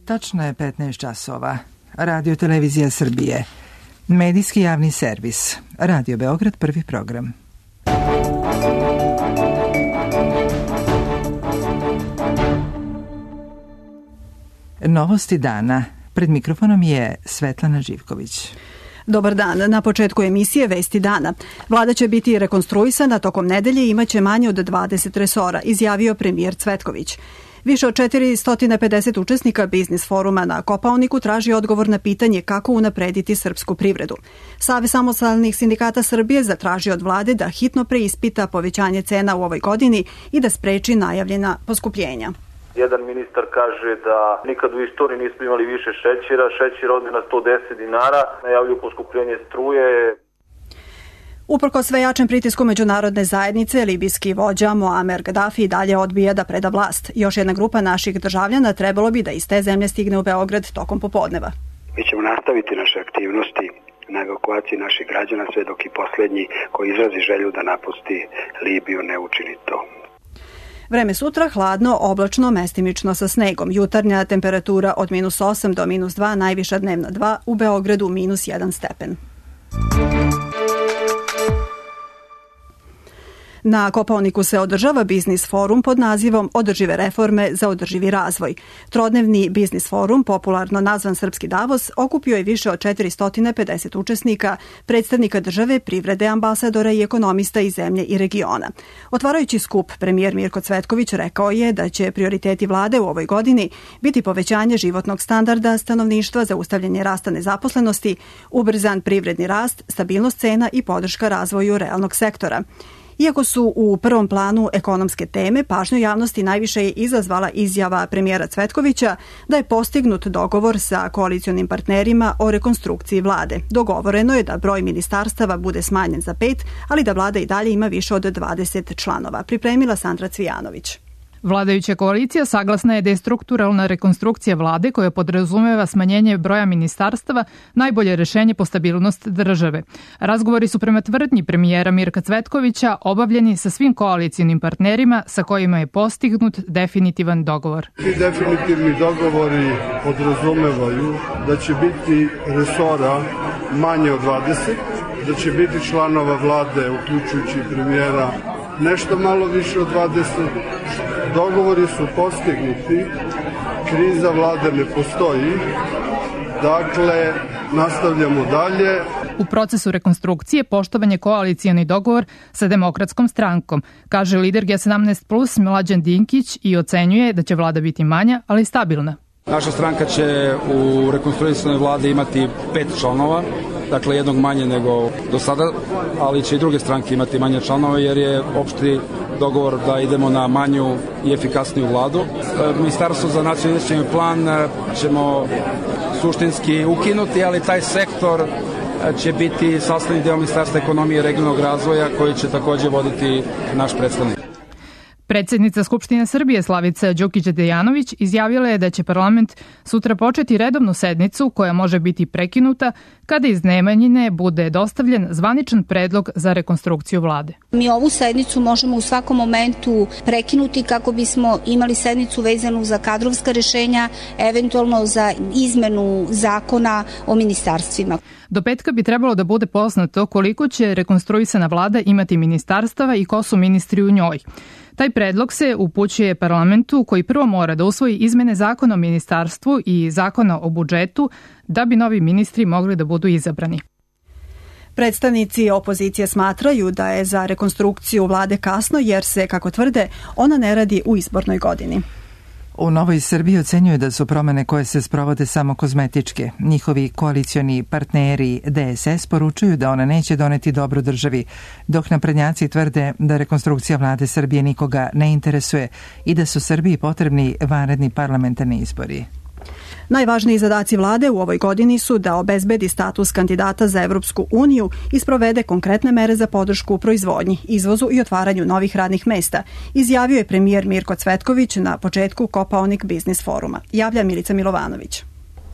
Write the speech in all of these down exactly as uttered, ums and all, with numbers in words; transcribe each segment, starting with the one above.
Tačno je petnaest časova. Radio Televizija Srbije. Medijski javni servis. Radio Beograd, prvi program. Novosti dana. Pred mikrofonom je Svetlana Živković. Dobar dan. Na početku emisije Vesti dana. Vlada će biti rekonstruisana tokom nedelje i imaće manje od dvadeset resora, izjavio premijer Cvetković. Više od četiristo pedeset učesnika biznis foruma na Kopaoniku traži odgovor na pitanje kako unaprediti srpsku privredu. Savez samostalnih sindikata Srbije zatraži od vlade da hitno preispita povećanje cena u ovoj godini i da spreči najavljena poskupljenja. Jedan ministar kaže da nikad u istoriji nismo imali više šećera, šećer ode na sto deset dinara, najavljuju poskupljenje struje. Uprkos sve jačem pritisku međunarodne zajednice, libijski vođa Muamer Gaddafi i dalje odbija da preda vlast. Još jedna grupa naših državljana trebalo bi da iz te zemlje stigne u Beograd tokom popodneva. Mi ćemo nastaviti naše aktivnosti na evakuaciji naših građana sve dok i posljednji koji izrazi želju da napusti Libiju ne učini to. Vreme sutra hladno, oblačno, mestimično sa snegom. Jutarnja temperatura od minus osam do minus dva, najviša dnevna dva, u Beogradu minus jedan stepen. Na Kopaoniku se održava biznis forum pod nazivom Održive reforme za održivi razvoj. Trodnevni biznis forum, popularno nazvan Srpski Davos, okupio je više od četiristo pedeset učesnika, predstavnika države, privrede, ambasadora i ekonomista iz zemlje i regiona. Otvarajući skup, premijer Mirko Cvetković rekao je da će prioriteti vlade u ovoj godini biti povećanje životnog standarda stanovništva, zaustavljanje rasta nezaposlenosti, ubrzan privredni rast, stabilnost cena i podrška razvoju realnog sektora. Iako su u prvom planu ekonomske teme, pažnju javnosti najviše je izazvala izjava premijera Cvetkovića da je postignut dogovor sa koalicionim partnerima o rekonstrukciji vlade. Dogovoreno je da broj ministarstava bude smanjen za pet, ali da vlada i dalje ima više od dvadeset članova. Pripremila Sandra Cvijanović. Vladajuća koalicija saglasna je da je strukturalna rekonstrukcija vlade koja podrazumeva smanjenje broja ministarstava najbolje rešenje po stabilnost države. Razgovori su prema tvrdnji premijera Mirka Cvetkovića obavljeni sa svim koalicijnim partnerima sa kojima je postignut definitivan dogovor. Ti definitivni dogovori podrazumevaju da će biti resora manje od dvadeset, da će biti članova vlade, uključujući premijera, nešto malo više od dvadeset. Dogovori su postignuti, kriza vlade ne postoji, dakle nastavljamo dalje. U procesu rekonstrukcije poštovan je koalicijani dogovor sa Demokratskom strankom, kaže lider G sedamnaest plus Mlađan Dinkić i ocenjuje da će vlada biti manja, ali stabilna. Naša stranka će u rekonstruisanoj vladi imati pet članova, dakle jednog manje nego do sada, ali će i druge stranke imati manje članova jer je opšti dogovor da idemo na manju i efikasniju vladu. Ministarstvo za nacionalni plan ćemo suštinski ukinuti, ali taj sektor će biti sastavni deo Ministarstva ekonomije i regionalnog razvoja koji će takođe voditi naš predstavnik. Predsjednica Skupštine Srbije Slavica Đukić-Dejanović izjavila je da će parlament sutra početi redovnu sednicu koja može biti prekinuta kada iz Nemanjine bude dostavljen zvaničan predlog za rekonstrukciju vlade. Mi ovu sednicu možemo u svakom momentu prekinuti kako bismo imali sednicu vezanu za kadrovska rešenja, eventualno za izmenu zakona o ministarstvima. Do petka bi trebalo da bude poznato koliko će rekonstruisana vlada imati ministarstava i ko su ministri u njoj. Taj predlog se upućuje parlamentu koji prvo mora da usvoji izmene zakona o ministarstvu i zakona o budžetu da bi novi ministri mogli da budu izabrani. Predstavnici opozicije smatraju da je za rekonstrukciju vlade kasno jer se, kako tvrde, ona ne radi u izbornoj godini. U Novoj Srbiji ocenjuju da su promene koje se sprovode samo kozmetičke. Njihovi koalicioni partneri D S S poručuju da ona neće doneti dobro državi, dok naprednjaci tvrde da rekonstrukcija vlade Srbije nikoga ne interesuje i da su Srbiji potrebni vanredni parlamentarni izbori. Najvažniji zadaci vlade u ovoj godini su da obezbedi status kandidata za Evropsku uniju i sprovede konkretne mere za podršku u proizvodnji, izvozu i otvaranju novih radnih mesta, izjavio je premijer Mirko Cvetković na početku Kopaonik biznis foruma. Javlja Milica Milovanović.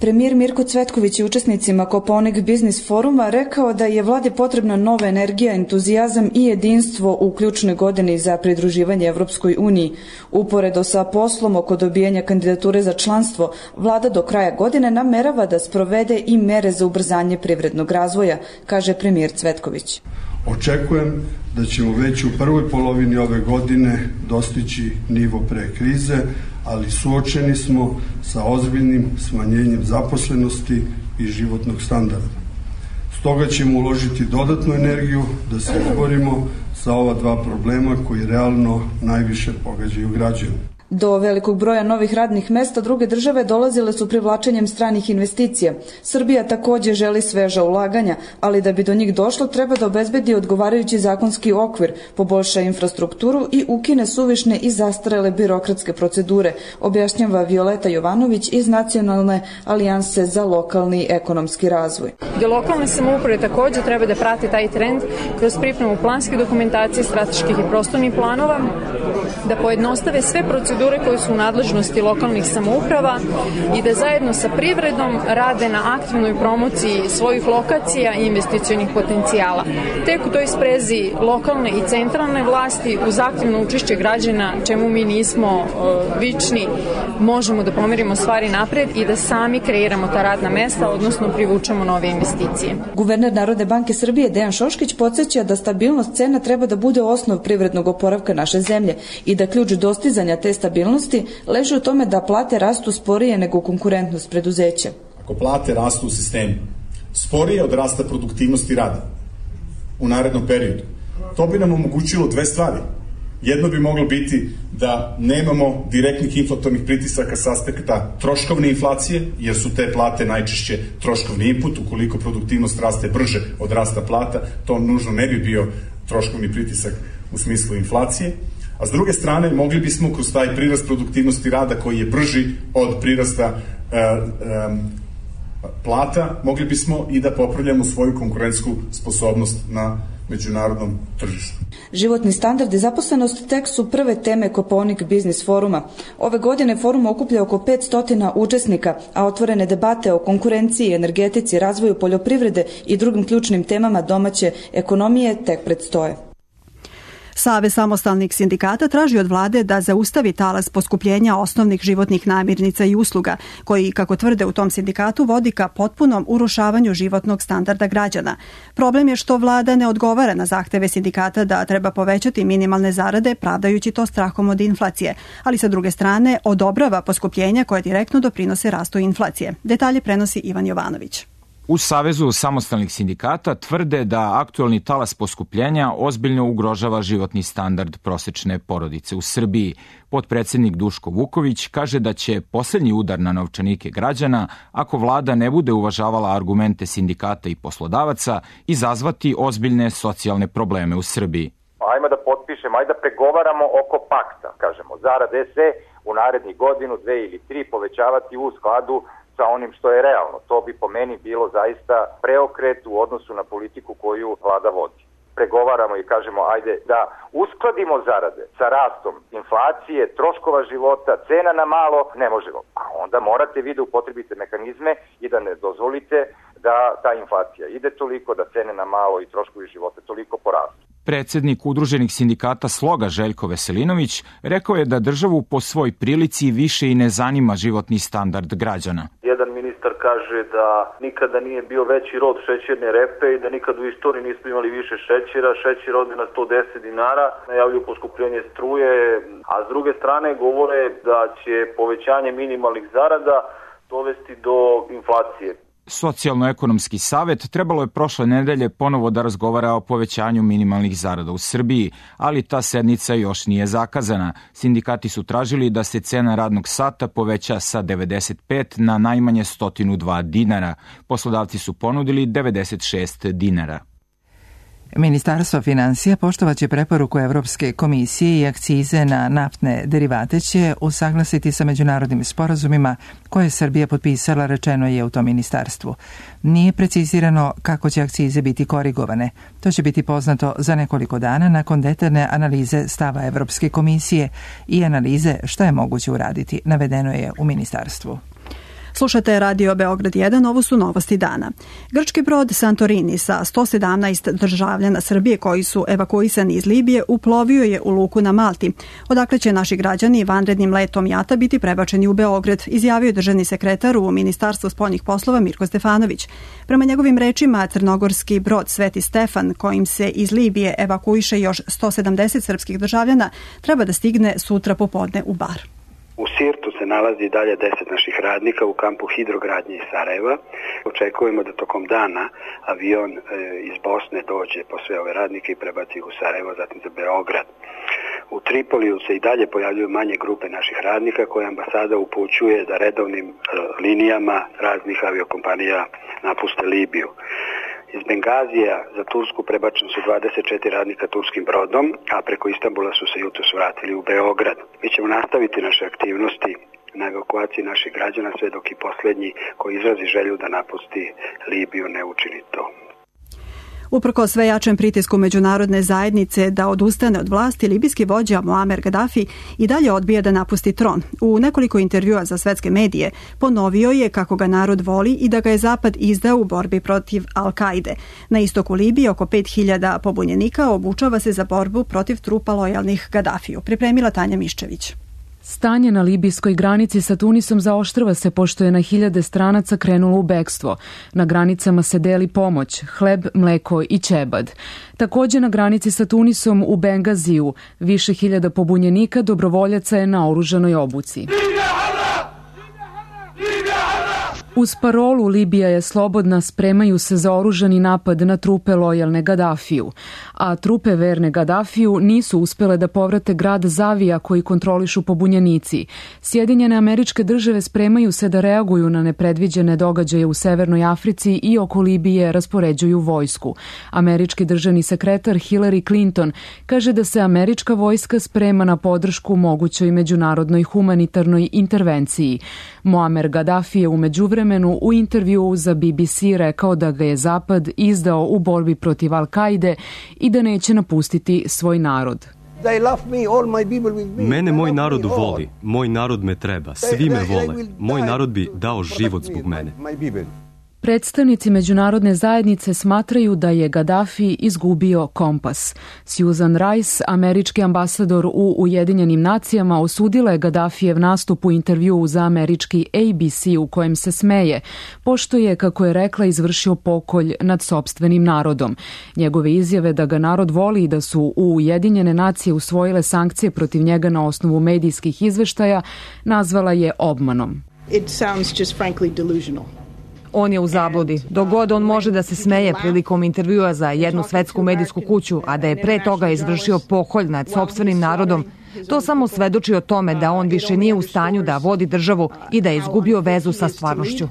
Premijer Mirko Cvetković je učesnicima Kopaonik Biznis foruma rekao da je vladi potrebna nova energija, entuzijazam i jedinstvo u ključnoj godini za pridruživanje Evropskoj uniji. Uporedo sa poslom oko dobijanja kandidature za članstvo, vlada do kraja godine namerava da sprovede i mere za ubrzanje privrednog razvoja, kaže premijer Cvetković. Očekujem da ćemo već u prvoj polovini ove godine dostići nivo pre krize, ali suočeni smo sa ozbiljnim smanjenjem zaposlenosti i životnog standarda. Stoga ćemo uložiti dodatnu energiju da se izborimo sa ova dva problema koji realno najviše pogađaju građane. Do velikog broja novih radnih mesta druge države dolazile su privlačenjem stranih investicija. Srbija takođe želi sveža ulaganja, ali da bi do njih došlo treba da obezbedi odgovarajući zakonski okvir, poboljša infrastrukturu i ukine suvišne i zastarele birokratske procedure, objašnjava Violeta Jovanović iz Nacionalne alijanse za lokalni ekonomski razvoj. Gde lokalne samouprave takođe treba da prate taj trend kroz pripremu planske dokumentacije, strateških i prostornih planova, da pojednostave sve procedure koje su u nadležnosti lokalnih samouprava i da zajedno sa privredom rade na aktivnoj promociji svojih lokacija i investicionih potencijala. Tek u toj sprezi lokalne i centralne vlasti uz aktivno učešće građana, čemu mi nismo uh, vični, možemo da pomerimo stvari napred i da sami kreiramo ta radna mesta, odnosno privučemo nove investicije. Guverner Narodne banke Srbije Dejan Šoškić podsjeća da stabilnost cena treba da bude osnov privrednog oporavka naše zemlje i da ključ dostizanja te stabilnosti leži u tome da plate rastu sporije nego konkurentnost preduzeća. Ako plate rastu u sistemu sporije od rasta produktivnosti rada u narednom periodu, to bi nam omogućilo dve stvari. Jedno bi moglo biti da nemamo direktnih inflatornih pritisaka sa aspekta troškovne inflacije, jer su te plate najčešće troškovni input. Ukoliko produktivnost raste brže od rasta plata, to nužno ne bi bio troškovni pritisak u smislu inflacije. A s druge strane, mogli bismo kroz taj prirast produktivnosti rada koji je brži od prirasta e, e, plata, mogli bismo i da popravljamo svoju konkurentsku sposobnost na međunarodnom tržištu. Životni standard i zaposlenost tek su prve teme Kopaonik Biznis foruma. Ove godine forum okuplja oko petsto učesnika, a otvorene debate o konkurenciji, energetici, razvoju poljoprivrede i drugim ključnim temama domaće ekonomije tek predstoje. Savez samostalnih sindikata traži od vlade da zaustavi talas poskupljenja osnovnih životnih namirnica i usluga, koji, kako tvrde u tom sindikatu, vodi ka potpunom urušavanju životnog standarda građana. Problem je što vlada ne odgovara na zahteve sindikata da treba povećati minimalne zarade, pravdajući to strahom od inflacije, ali sa druge strane odobrava poskupljenja koje direktno doprinose rastu inflacije. Detalje prenosi Ivan Jovanović. U Savezu samostalnih sindikata tvrde da aktuelni talas poskupljenja ozbiljno ugrožava životni standard prosečne porodice u Srbiji. Potpredsednik Duško Vuković kaže da će poslednji udar na novčanike građana, ako vlada ne bude uvažavala argumente sindikata i poslodavaca, izazvati ozbiljne socijalne probleme u Srbiji. Ajmo da potpišemo, ajde da pregovaramo oko pakta, kažemo, zarade se u narednih godinu, dve ili tri povećavati u skladu sa onim što je realno. To bi po meni bilo zaista preokret u odnosu na politiku koju vlada vodi. Pregovaramo i kažemo ajde da uskladimo zarade sa rastom inflacije, troškova života, cena na malo, ne možemo. A onda morate vi da upotrebite mehanizme i da ne dozvolite da ta inflacija ide toliko, da cene na malo i troškovi života toliko porastu. Predsednik Udruženih sindikata Sloga Željko Veselinović rekao je da državu po svoj prilici više i ne zanima životni standard građana. Jedan ministar kaže da nikada nije bio veći rod šećerne repe i da nikad u istoriji nismo imali više šećera, šećer ode na sto deset dinara, najavljuju poskupljenje struje, a s druge strane govore da će povećanje minimalnih zarada dovesti do inflacije. Socijalno-ekonomski savet trebalo je prošle nedelje ponovo da razgovara o povećanju minimalnih zarada u Srbiji, ali ta sednica još nije zakazana. Sindikati su tražili da se cena radnog sata poveća sa devedeset pet na najmanje sto dva dinara. Poslodavci su ponudili devedeset šest dinara. Ministarstvo finansija poštovaće preporuku Evropske komisije i akcize na naftne derivate će usaglasiti sa međunarodnim sporazumima koje je Srbija potpisala, rečeno je u tom ministarstvu. Nije precizirano kako će akcize biti korigovane. To će biti poznato za nekoliko dana nakon detaljne analize stava Evropske komisije i analize šta je moguće uraditi, navedeno je u ministarstvu. Slušate Radio Beograd jedan, ovo su novosti dana. Grčki brod Santorini sa sto sedamnaest državljana Srbije koji su evakuisani iz Libije uplovio je u luku na Malti. Odakle će naši građani vanrednim letom jata biti prebačeni u Beograd, izjavio je državni sekretar u Ministarstvu spoljnih poslova Mirko Stefanović. Prema njegovim rečima, crnogorski brod Sveti Stefan, kojim se iz Libije evakuiše još sto sedamdeset srpskih državljana, treba da stigne sutra popodne u Bar. U Sirtu se nalazi dalje deset naših radnika u kampu hidrogradnje iz Sarajeva. Očekujemo da tokom dana avion e, iz Bosne dođe po sve ove radnike i prebaci ih u Sarajevo, zatim za Beograd. U Tripoliju se i dalje pojavljuju manje grupe naših radnika koje ambasada upućuje da redovnim e, linijama raznih aviokompanija napuste Libiju. Iz Bengazija za Tursku prebačeni su dvadeset četiri radnika turskim brodom, a preko Istanbula su se jutros vratili u Beograd. Mi ćemo nastaviti naše aktivnosti na evakuaciji naših građana sve dok i posljednji koji izrazi želju da napusti Libiju ne učini to. Uprkos sve jačem pritisku međunarodne zajednice da odustane od vlasti, libijski vođa Muamer Gaddafi i dalje odbija da napusti tron. U nekoliko intervjua za svetske medije ponovio je kako ga narod voli i da ga je Zapad izdao u borbi protiv Al-Kaide. Na istoku Libije oko pet hiljada pobunjenika obučava se za borbu protiv trupa lojalnih Gaddafiju. Pripremila Tanja Miščević. Stanje na libijskoj granici sa Tunisom zaoštrava se pošto je na hiljade stranaca krenulo u bekstvo. Na granicama se deli pomoć, hleb, mleko i ćebad. Također na granici sa Tunisom u Bengaziju više hiljada pobunjenika dobrovoljaca je na oružanoj obuci. Uz parolu Libija je slobodna, spremaju se za oružani napad na trupe lojalne Gaddafiju, a trupe verne Gaddafiju nisu uspjele da povrate grad Zavija koji kontrolišu pobunjenici. Sjedinjene Američke Države spremaju se da reaguju na nepredviđene događaje u Severnoj Africi i oko Libije raspoređuju vojsku. Američki državni sekretar Hillary Clinton kaže da se američka vojska sprema na podršku mogućoj međunarodnoj humanitarnoj intervenciji. Muamer Gaddafi je u međuvremenu u intervjuu za B B C rekao da ga je Zapad izdao u borbi protiv Al-Kaide i da neće napustiti svoj narod. Mene moj narod voli, moj narod me treba, svi me vole, moj narod bi dao život zbog mene. Predstavnici međunarodne zajednice smatraju da je Gaddafi izgubio kompas. Susan Rice, američki ambasador u Ujedinjenim nacijama, osudila je Gaddafijev nastup u intervjuu za američki A B C u kojem se smeje, pošto je, kako je rekla, izvršio pokolj nad sopstvenim narodom. Njegove izjave da ga narod voli i da su u Ujedinjene nacije usvojile sankcije protiv njega na osnovu medijskih izveštaja nazvala je obmanom. It sounds just frankly delusional. On je u zabludi. Dok god on može da se smeje prilikom intervjua za jednu svetsku medijsku kuću, a da je pre toga izvršio pokolj nad sopstvenim narodom, to samo svedoči o tome da on više nije u stanju da vodi državu i da je izgubio vezu sa stvarnošću.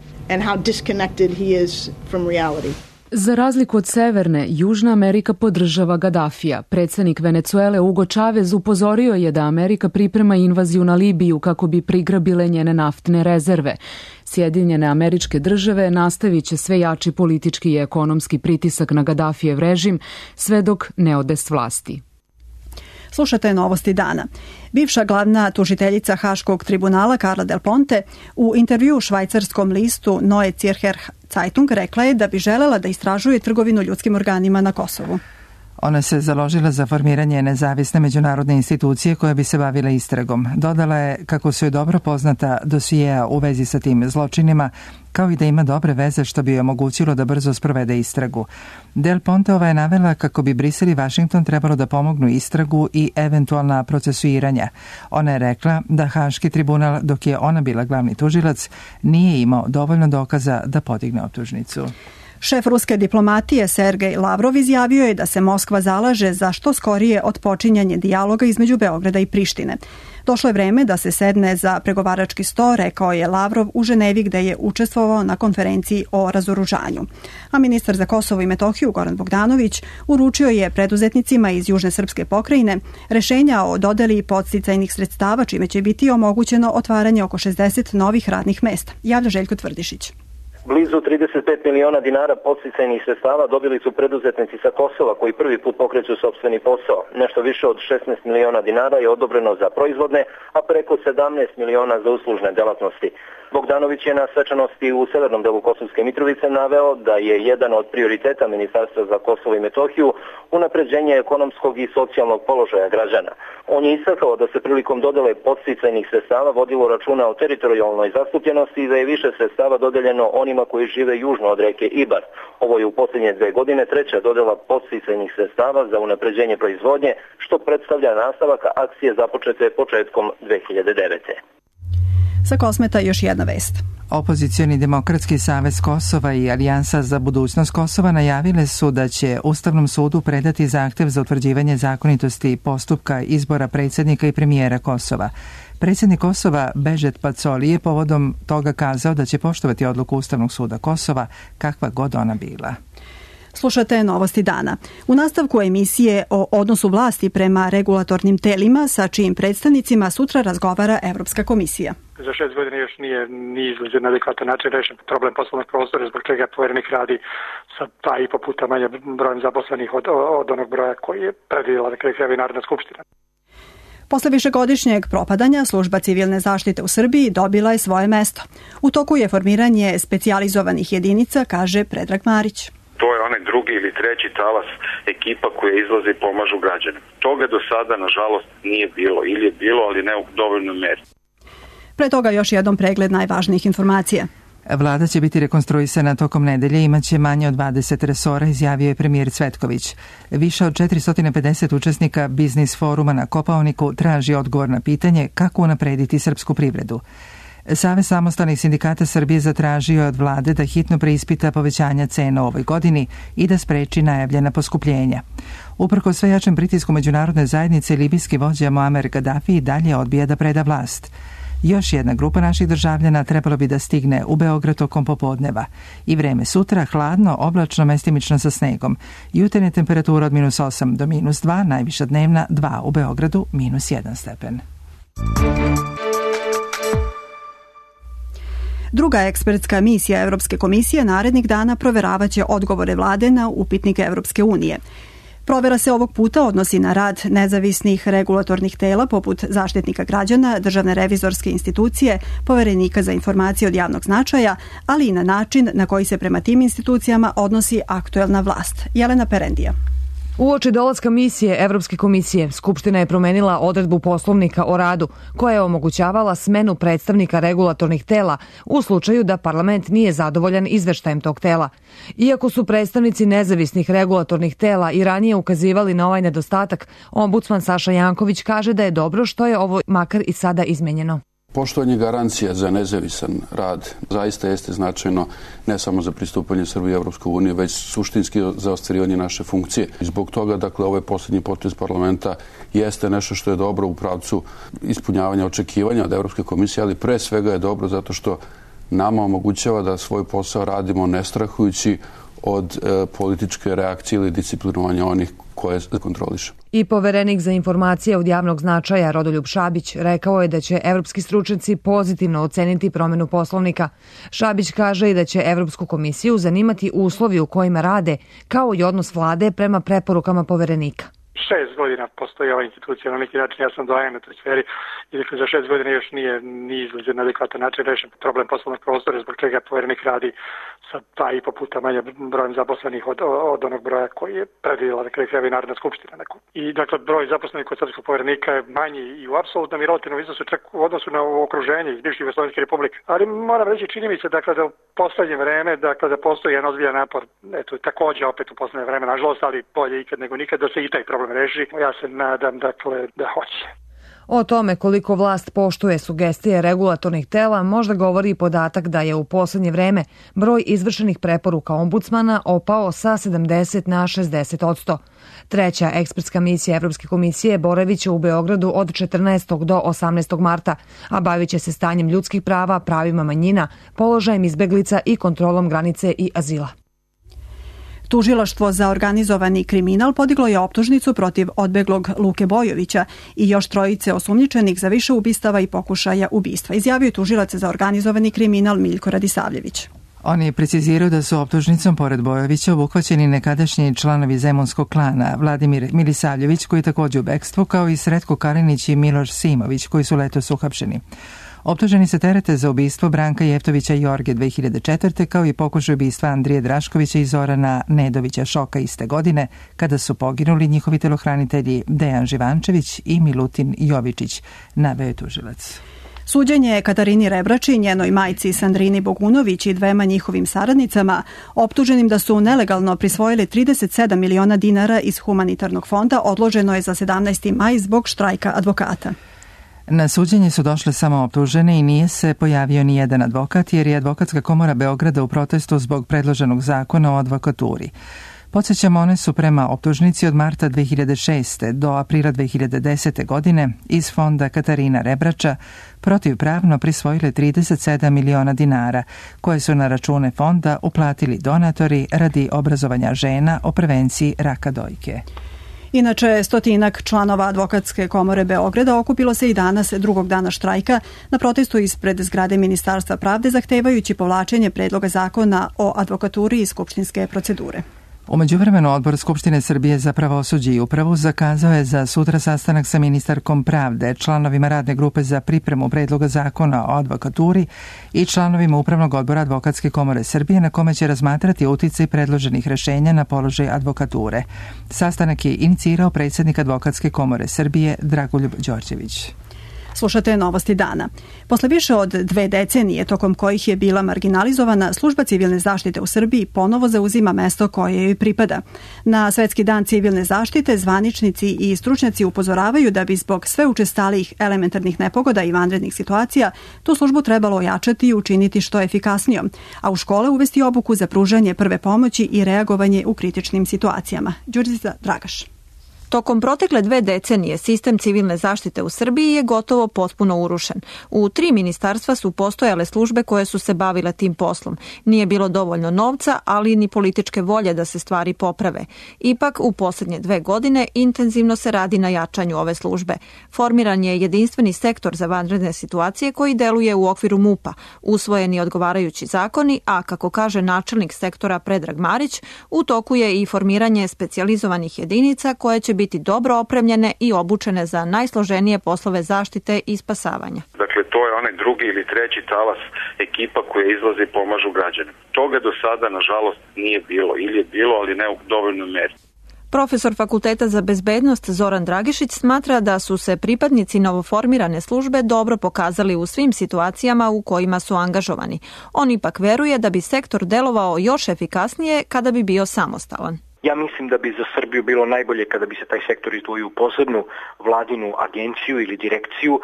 Za razliku od Severne, Južna Amerika podržava Gaddafija. Predsjednik Venecuele Hugo Chavez upozorio je da Amerika priprema invaziju na Libiju kako bi prigrabile njene naftne rezerve. Sjedinjene Američke Države nastavit će sve jači politički i ekonomski pritisak na Gaddafijev režim sve dok ne ode s vlasti. Slušate novosti dana. Bivša glavna tužiteljica Haškog tribunala Carla Del Ponte u intervjuu švajcarskom listu Neue Zürcher Zeitung rekla je da bi želela da istražuje trgovinu ljudskim organima na Kosovu. Ona se založila za formiranje nezavisne međunarodne institucije koja bi se bavila istragom. Dodala je kako su je dobro poznata dosijeja u vezi sa tim zločinima, kao i da ima dobre veze što bi joj omogućilo da brzo sprovede istragu. Del Ponteova je navela kako bi Brisel i Washington trebalo da pomognu istragu i eventualna procesuiranja. Ona je rekla da Haški tribunal, dok je ona bila glavni tužilac, nije imao dovoljno dokaza da podigne optužnicu. Šef ruske diplomatije Sergej Lavrov izjavio je da se Moskva zalaže za što skorije otpočinjanje dijaloga između Beograda i Prištine. Došlo je vreme da se sedne za pregovarački sto, rekao je Lavrov u Ženevi gde je učestvovao na konferenciji o razoružanju. A ministar za Kosovo i Metohiju Goran Bogdanović uručio je preduzetnicima iz Južne srpske pokrajine rešenja o dodeli podsticajnih sredstava, čime će biti omogućeno otvaranje oko šezdeset novih radnih mesta. Javlja Željko Tvrdišić. Blizu trideset pet miliona dinara podsticajnih sredstava dobili su preduzetnici sa Kosova koji prvi put pokreću sopstveni posao. Nešto više od šesnaest miliona dinara je odobreno za proizvodne, a preko sedamnaest miliona za uslužne delatnosti. Bogdanović je na svečanosti u severnom delu Kosovske Mitrovice naveo da je jedan od prioriteta Ministarstva za Kosovo i Metohiju unapređenje ekonomskog i socijalnog položaja građana. On je istakao da se prilikom dodele podsticajnih sredstava vodilo računa o teritorijalnoj zastupljenosti i da je više sredstava dodeljeno onima koji žive južno od reke Ibar. Ovo je u posljednje dve godine treća dodela podsticajnih sredstava za unapređenje proizvodnje, što predstavlja nastavak akcije započete početkom dve hiljade devete. Sa Kosmeta još jedna vest. Opozicioni Demokratski savez Kosova i Alijansa za budućnost Kosova najavile su da će Ustavnom sudu predati zahtev za utvrđivanje zakonitosti postupka izbora predsjednika i premijera Kosova. Predsjednik Kosova Bežet Pacoli je povodom toga kazao da će poštovati odluku Ustavnog suda Kosova, kakva god ona bila. Slušate Novosti dana. U nastavku emisije o odnosu vlasti prema regulatornim telima sa čijim predstavnicima sutra razgovara Evropska komisija. Za šest godina još nije ni izgleden na adekvatan način rešen problem poslovnog prostora, zbog čega poverenik radi sa dva i po puta manje brojem zaposlenih od, od onog broja koji je predvidjela na kraju krajeva i Narodna skupština. Posle višegodišnjeg propadanja, služba civilne zaštite u Srbiji dobila je svoje mesto. U toku je formiranje specijalizovanih jedinica, kaže Predrag Marić. To je onaj drugi ili treći talas ekipa koja izlazi i pomažu građanima. Toga do sada, nažalost, nije bilo ili je bilo, ali ne u dovoljnoj meri. Pre toga još jedan pregled najvažnijih informacija. Vlada će biti rekonstruisana tokom nedelje i imaće manje od dvadeset resora, izjavio je premijer Cvetković. Više od četiristo pedeset učesnika biznis foruma na Kopaoniku traži odgovor na pitanje kako unaprediti srpsku privredu. Savez samostalnih sindikata Srbije zatražio je od vlade da hitno preispita povećanja cena u ovoj godini i da spreči najavljena poskupljenja. Uprkos sve jačem pritisku međunarodne zajednice, libijski vođa Muamer Gaddafi i dalje odbija da preda vlast. Još jedna grupa naših državljana trebalo bi da stigne u Beograd tokom popodneva. I vreme sutra hladno, oblačno, mestimično sa snegom. Jutarnja temperatura od minus osam do minus dva, najviša dnevna dva u Beogradu, minus jedan stepen. Druga ekspertska misija Evropske komisije narednih dana proveravaće odgovore vlade na upitnike Evropske unije. Provera se ovog puta odnosi na rad nezavisnih regulatornih tela poput Zaštitnika građana, Državne revizorske institucije, Poverenika za informacije od javnog značaja, ali i na način na koji se prema tim institucijama odnosi aktuelna vlast. Jelena Perendija. Uoči dolaska misije Evropske komisije, Skupština je promenila odredbu Poslovnika o radu, koja je omogućavala smenu predstavnika regulatornih tela u slučaju da parlament nije zadovoljan izveštajem tog tela. Iako su predstavnici nezavisnih regulatornih tela i ranije ukazivali na ovaj nedostatak, ombudsman Saša Janković kaže da je dobro što je ovo makar i sada izmenjeno. Poštovanje garancija za nezavisan rad zaista jeste značajno ne samo za pristupanje Srbije u Evropsku uniju, već suštinski za ostvarivanje naše funkcije. I zbog toga, dakle, ovaj posljednji potez parlamenta jeste nešto što je dobro u pravcu ispunjavanja očekivanja od Evropske komisije, ali pre svega je dobro zato što nama omogućava da svoj posao radimo ne strahujući od e, političke reakcije ili disciplinovanja onih koje kontroliše. I poverenik za informacije od javnog značaja Rodoljub Šabić rekao je da će evropski stručnjaci pozitivno oceniti promenu Poslovnika. Šabić kaže i da će Evropsku komisiju zanimati uslovi u kojima rade, kao i odnos vlade prema preporukama poverenika. Šest godina postoji ova institucija, na neki način ja sam doajen na toj sferi i dakle za šest godina još nije ni izgleden na adekvatan način rešen problem poslovnog prostora, zbog čega poverenik radi sa dva i po puta manje brojem zaposlenih od, od onog broja koji je predvidjela na kraju krajeva i Narodna skupština. I dakle broj zaposlenih kod srpskog poverenika je manji i u apsolutnom i relativnom iznosu čak u odnosu na okruženje iz bivših Jugoslovenske republike. Ali moram reći, čini mi se dakle da u poslednje vreme dakle da postoji jedan ozbiljan napor, eto takođe opet u poslednje vreme nažalost, ali bolje ikad nego nikad da se i taj problem reši. Ja se nadam dakle da hoće. O tome koliko vlast poštuje sugestije regulatornih tela možda govori i podatak da je u poslednje vreme broj izvršenih preporuka ombudsmana opao sa sedamdeset na šezdeset odsto. Treća ekspertska misija Evropske komisije boraviće u Beogradu od četrnaestog do osamnaestog marta, a bavit će se stanjem ljudskih prava, pravima manjina, položajem izbeglica i kontrolom granice i azila. Tužilaštvo za organizovani kriminal podiglo je optužnicu protiv odbeglog Luke Bojovića i još trojice osumnjičenih za više ubistava i pokušaja ubistva, izjavio je tužilac za organizovani kriminal Miljko Radisavljević. On je precizirao da su optužnicom pored Bojovića obuhvaćeni nekadašnji članovi zemunskog klana Vladimir Milisavljević koji je također u bekstvu, kao i Sretko Kalinić i Miloš Simović koji su letos uhapšeni. Optuženi se terete za ubistvo Branka Jeftovića Jorge dve hiljade četvrte kao i pokušaj ubistva Andrije Draškovića i Zorana Nedovića Šoka iste godine, kada su poginuli njihovi telohranitelji Dejan Živančević i Milutin Jovičić, naveo je tužilac. Suđenje Katarini Rebrači, njenoj majci Sandrini Bogunović i dvema njihovim saradnicama, optuženim da su nelegalno prisvojili trideset sedam miliona dinara iz humanitarnog fonda, odloženo je za sedamnaesti maj zbog štrajka advokata. Na suđenje su došle samo optužene i nije se pojavio ni jedan advokat, jer je Advokatska komora Beograda u protestu zbog predloženog zakona o advokaturi. Podsjećamo, one su prema optužnici od marta dve hiljade šeste do aprila dve hiljade desete godine iz fonda Katarina Rebrača protivpravno prisvojile trideset sedam miliona dinara, koje su na račune fonda uplatili donatori radi obrazovanja žena o prevenciji raka dojke. Inače, stotinak članova Advokatske komore Beograda okupilo se i danas, drugog dana štrajka, na protestu ispred zgrade Ministarstva pravde, zahtevajući povlačenje predloga zakona o advokaturi iz skupštinske procedure. U međuvremenu Odbor Skupštine Srbije za pravosuđe i upravu zakazao je za sutra sastanak sa ministarkom pravde, članovima radne grupe za pripremu predloga zakona o advokaturi i članovima Upravnog odbora Advokatske komore Srbije, na kome će razmatrati uticaj predloženih rešenja na položaj advokature. Sastanak je inicirao predsjednik Advokatske komore Srbije Dragoljub Đorđević. Slušate Novosti dana. Posle više od dve decenije, tokom kojih je bila marginalizovana, služba civilne zaštite u Srbiji ponovo zauzima mesto koje joj pripada. Na Svetski dan civilne zaštite zvaničnici i stručnjaci upozoravaju da bi zbog sve učestalijih elementarnih nepogoda i vanrednih situacija tu službu trebalo ojačati i učiniti što efikasnijom, a u škole uvesti obuku za pružanje prve pomoći i reagovanje u kritičnim situacijama. Đurđica Dragaš. Tokom protekle dve decenije sistem civilne zaštite u Srbiji je gotovo potpuno urušen. U tri ministarstva su postojale službe koje su se bavile tim poslom. Nije bilo dovoljno novca, ali ni političke volje da se stvari poprave. Ipak, u posljednje dve godine intenzivno se radi na jačanju ove službe. Formiran je jedinstveni sektor za vanredne situacije koji deluje u okviru MUP-a, usvojeni odgovarajući zakoni, a kako kaže načelnik sektora Predrag Marić, u toku je i formiranje specijalizovanih jedinica koje će biti biti dobro opremljene i obučene za najsloženije poslove zaštite i spasavanja. Dakle, to je onaj drugi ili treći talas ekipa koja izlazi i pomažu građanima. Toga do sada, nažalost, nije bilo ili je bilo, ali ne u dovoljnoj meri. Profesor Fakulteta za bezbednost Zoran Dragišić smatra da su se pripadnici novoformirane službe dobro pokazali u svim situacijama u kojima su angažovani. On ipak veruje da bi sektor delovao još efikasnije kada bi bio samostalan. Ja mislim da bi za Srbiju bilo najbolje kada bi se taj sektor izdvojio u posebnu vladinu agenciju ili direkciju,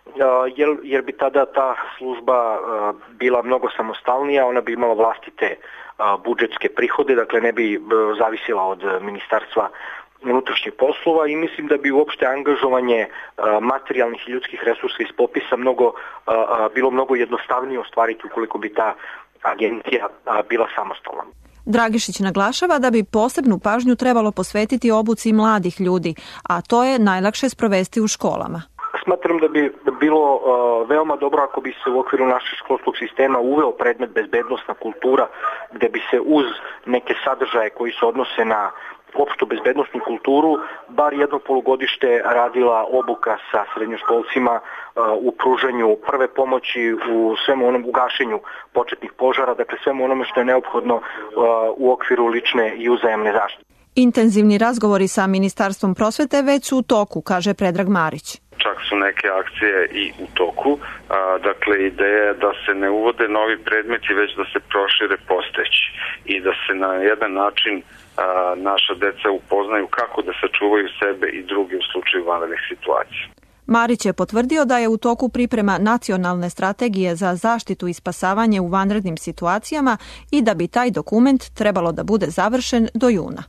jer, jer bi tada ta služba bila mnogo samostalnija, ona bi imala vlastite budžetske prihode, dakle ne bi zavisila od Ministarstva unutrašnjih poslova i mislim da bi uopšte angažovanje materijalnih i ljudskih resursa iz popisa mnogo, bilo mnogo jednostavnije ostvariti ukoliko bi ta agencija bila samostalna. Dragišić naglašava da bi posebnu pažnju trebalo posvetiti obuci mladih ljudi, a to je najlakše sprovesti u školama. Smatram da bi bilo uh, veoma dobro ako bi se u okviru našeg školskog sistema uveo predmet bezbednosna kultura, gde bi se uz neke sadržaje koji se odnose na opštu bezbednosnu kulturu, bar jedno polugodište radila obuka sa srednjoškolcima uh, u pružanju prve pomoći, u svemu onom u gašenju početnih požara, dakle svemu onome što je neophodno uh, u okviru lične i uzajamne zaštite. Intenzivni razgovori sa Ministarstvom prosvete već su u toku, kaže Predrag Marić. Čak su neke akcije i u toku. A, dakle, ideja je da se ne uvode novi predmeti, već da se prošire postojeći i da se na jedan način a, naša deca upoznaju kako da sačuvaju sebe i druge u slučaju vanrednih situacija. Marić je potvrdio da je u toku priprema nacionalne strategije za zaštitu i spasavanje u vanrednim situacijama i da bi taj dokument trebalo da bude završen do juna.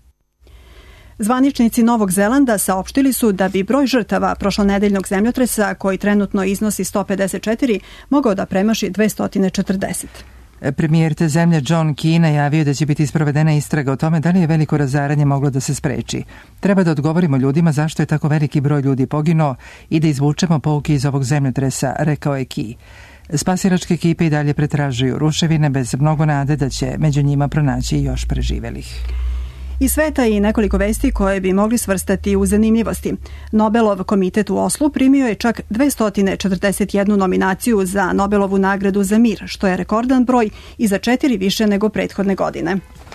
Zvaničnici Novog Zelanda saopštili su da bi broj žrtava prošlonedeljnog zemljotresa, koji trenutno iznosi sto pedeset četiri, mogao da premaši dvesta četrdeset. Premijer te zemlje John Key najavio da će biti sprovedena istraga o tome da li je veliko razaranje moglo da se spreči. Treba da odgovorimo ljudima zašto je tako veliki broj ljudi poginuo i da izvučemo pouke iz ovog zemljotresa, rekao je Key. Spasilačke ekipe i dalje pretražuju ruševine bez mnogo nade da će među njima pronaći još preživelih. Iz sveta i nekoliko vesti koje bi mogli svrstati u zanimljivosti. Nobelov komitet u Oslu primio je čak dvesta četrdeset jedna nominaciju za Nobelovu nagradu za mir, što je rekordan broj i za četiri više nego prethodne godine.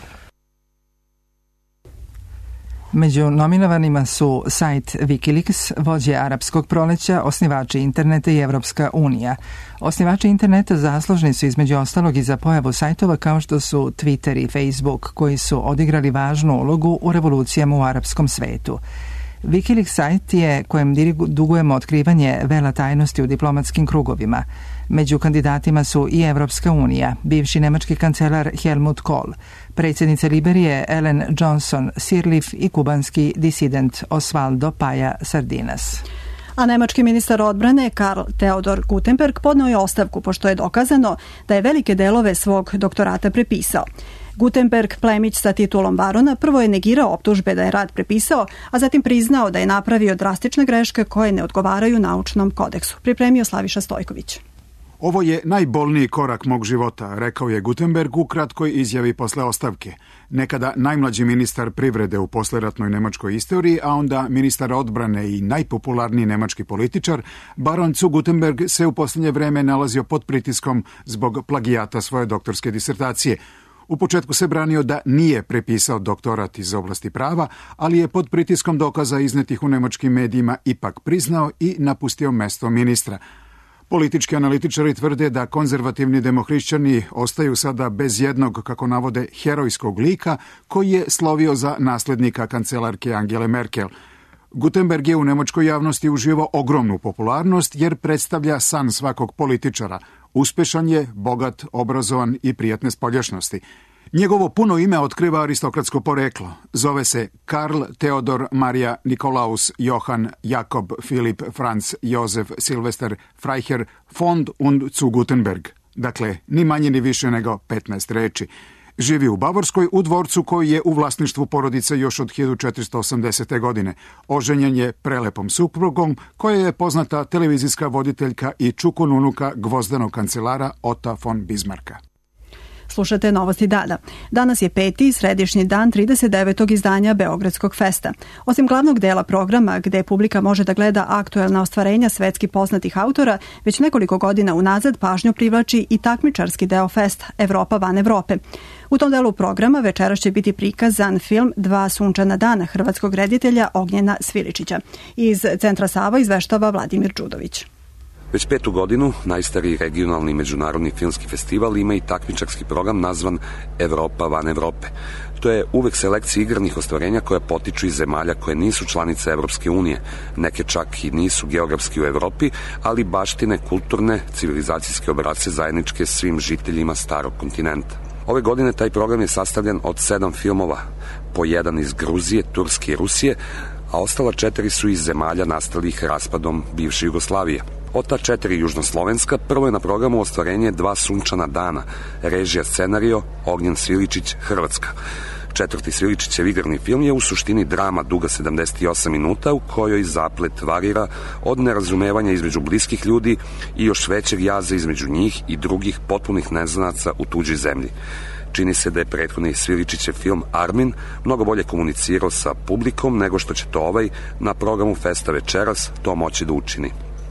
Među nominovanima su sajt Wikileaks, vođe arapskog proleća, osnivači interneta i Evropska unija. Osnivači interneta zaslužni su između ostalog i za pojavu sajtova kao što su Twitter i Facebook, koji su odigrali važnu ulogu u revolucijama u arapskom svetu. Wikileaks sajt je kojem dugujemo otkrivanje vela tajnosti u diplomatskim krugovima. Među kandidatima su i Evropska unija, bivši nemački kancelar Helmut Kohl, predsjednica Liberije Ellen Johnson Sirleaf i kubanski disident Osvaldo Paya Sardinas. A nemački ministar odbrane Karl Theodor Gutenberg podneo je ostavku pošto je dokazano da je velike delove svog doktorata prepisao. Gutenberg, plemić sa titulom barona, prvo je negirao optužbe da je rad prepisao, a zatim priznao da je napravio drastične greške koje ne odgovaraju naučnom kodeksu. Pripremio Slaviša Stojković. Ovo je najbolniji korak mog života, rekao je Gutenberg u kratkoj izjavi posle ostavke. Nekada najmlađi ministar privrede u posleratnoj nemačkoj istoriji, a onda ministar odbrane i najpopularniji nemački političar, baron zu Gutenberg se u posljednje vreme nalazio pod pritiskom zbog plagijata svoje doktorske disertacije. U početku se branio da nije prepisao doktorat iz oblasti prava, ali je pod pritiskom dokaza iznetih u nemačkim medijima ipak priznao i napustio mesto ministra. Politički analitičari tvrde da konzervativni demohrišćani ostaju sada bez jednog, kako navode, herojskog lika koji je slovio za naslednika kancelarke Angele Merkel. Gutenberg je u nemačkoj javnosti uživao ogromnu popularnost jer predstavlja san svakog političara. Uspešan je, bogat, obrazovan i prijatne spoljašnosti. Njegovo puno ime otkriva aristokratsko poreklo. Zove se Karl Theodor Maria Nikolaus Johann Jakob Filip Franz Josef Silvester Freiherr von und zu Gutenberg. Dakle, ni manje ni više nego petnaest reči. Živi u Bavorskoj u dvorcu koji je u vlasništvu porodice još od hiljadu četiristo osamdesete. godine. Oženjen je prelepom suprugom koja je poznata televizijska voditeljka i čukun unuka gvozdanog kancelara Ota von Bismarcka. Slušate Novosti dana. Danas je peti središnji dan trideset devetog izdanja Beogradskog festa. Osim glavnog dela programa gde publika može da gleda aktuelna ostvarenja svetski poznatih autora, već nekoliko godina unazad pažnju privlači i takmičarski deo festa Evropa van Evrope. U tom delu programa večeras će biti prikazan film Dva sunčana dana hrvatskog reditelja Ognjena Sviličića. Iz Centra Sava izveštava Vladimir Đudović. Već petu godinu najstariji regionalni međunarodni filmski festival ima i takmičarski program nazvan Evropa van Evrope. To je uvek selekcija igranih ostvarenja koja potiču iz zemalja koje nisu članice Evropske unije, neke čak i nisu geografski u Evropi, ali baštine kulturne, civilizacijske obrasce zajedničke svim žiteljima starog kontinenta. Ove godine taj program je sastavljen od sedam filmova, po jedan iz Gruzije, Turske i Rusije, a ostala četiri su iz zemalja nastalih raspadom bivše Jugoslavije. Od ta četiri južnoslovenska, prvo je na programu ostvarenje Dva sunčana dana, režija scenario Ognjen Sviličić, Hrvatska. Četvrti Sviličićev igrani film je u suštini drama duga sedamdeset osam minuta u kojoj zaplet varira od nerazumevanja između bliskih ljudi i još većeg jaza između njih i drugih potpunih neznanaca u tuđoj zemlji. Čini se da je prethodni Sviličićev film Armin mnogo bolje komunicirao sa publikom nego što će to ovaj na programu festa večeras to moći da učini.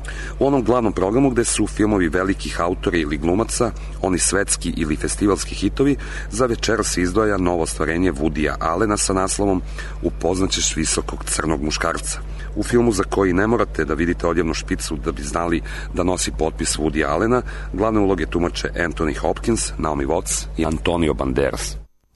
U onom glavnom programu gde su filmovi velikih autora ili glumaca, oni svetski ili festivalski hitovi, za večeras se izdvaja novo ostvarenje Woodya Allena sa naslovom Upoznaćeš visokog crnog muškarca. U filmu za koji ne morate da vidite odjevnu špicu da bi znali da nosi potpis Woodya Allena, glavne uloge tumače Anthony Hopkins, Naomi Watts i Antonio Banderas.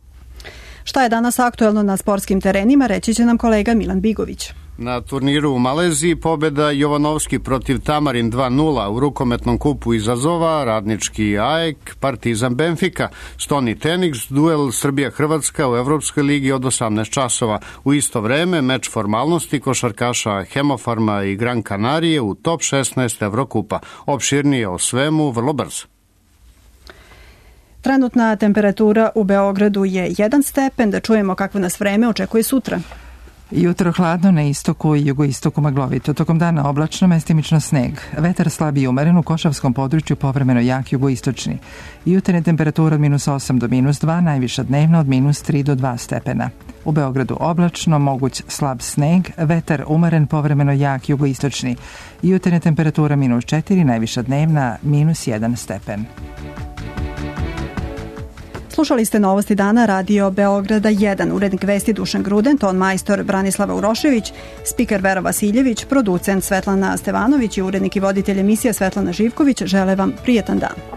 Šta je danas aktuelno na sportskim terenima, reći će nam kolega Milan Bigović. Na turniru u Maleziji pobjeda Jovanovski protiv Tamarin dva nula, u rukometnom kupu iz Azova, Radnički A E K, Partizan Benfika, Stoni Tenix, duel Srbija-Hrvatska u Evropskoj ligi od osamnaest časova. U isto vreme meč formalnosti košarkaša Hemofarma i Gran Canarije u top šesnaest Evrokupa. Opširnije o svemu vrlo brzo. Trenutna temperatura u Beogradu je jedan stepen, da čujemo kakvo nas vreme očekuje sutra. Jutro hladno, na istoku i jugoistoku maglovito. Tokom dana oblačno, mestimično sneg. Vetar slab i umeren, u Košavskom području povremeno jak jugoistočni. Jutarnja temperatura od minus osam do minus dva, najviša dnevna od minus tri do dva stepena. U Beogradu oblačno, moguć slab sneg, vetar umeren, povremeno jak jugoistočni. Jutarnja temperatura minus četiri, najviša dnevna minus jedan stepen. Slušali ste Novosti dana Radio Beograda jedan, urednik vesti Dušan Gruden, ton majstor Branislava Urošević, spiker Vera Vasiljević, producent Svetlana Stevanović i urednik i voditelj emisija Svetlana Živković. Žele vam prijetan dan.